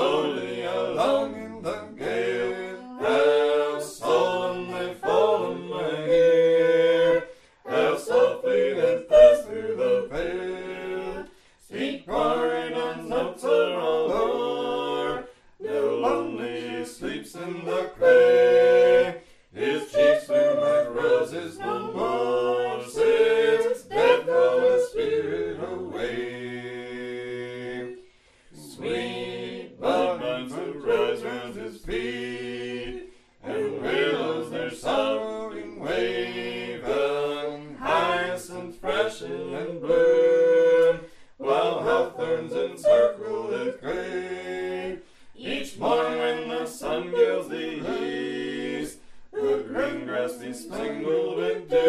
slowly along in the gale. How solemnly fall on my ear, how softly they pass through the vale. Sweet Corydon's notes are all o'er, now lonely sleeps in the clay. His cheeks bloom like roses no more, since death called his spirit away. Sweet vines would rise round his feet, and willows their sorrowing wave, and hyacinths freshen and bloom, while hawthorns encircle his grave. Each morn when the sun gilds the east, the green grass be sprinkled with dew.